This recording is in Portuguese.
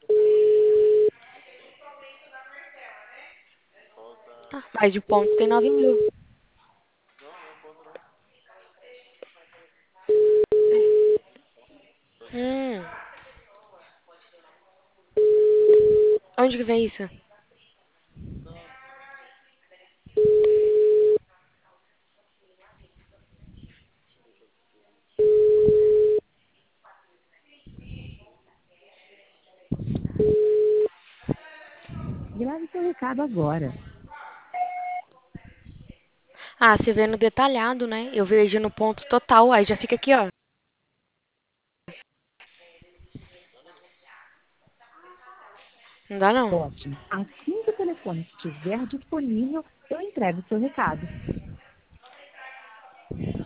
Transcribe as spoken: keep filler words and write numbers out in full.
Ah, mas de ponto tem nove mil. Hum, onde que vem isso? Grave seu recado agora. Ah, você vê no detalhado, né? Eu vejo no ponto total, aí já fica aqui, ó. Não dá não. Ótimo. Assim que o telefone estiver disponível, eu entrego o seu recado.